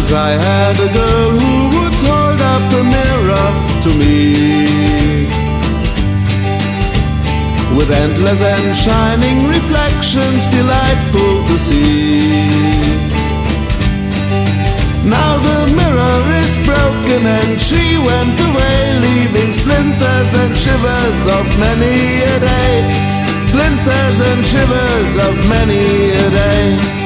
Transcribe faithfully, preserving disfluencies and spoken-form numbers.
'cause I had a girl who would hold up a mirror to me, with endless and shining reflections delightful to see. Now the mirror is broken and she went away, leaving splinters and shivers of many a day, splinters and shivers of many a day.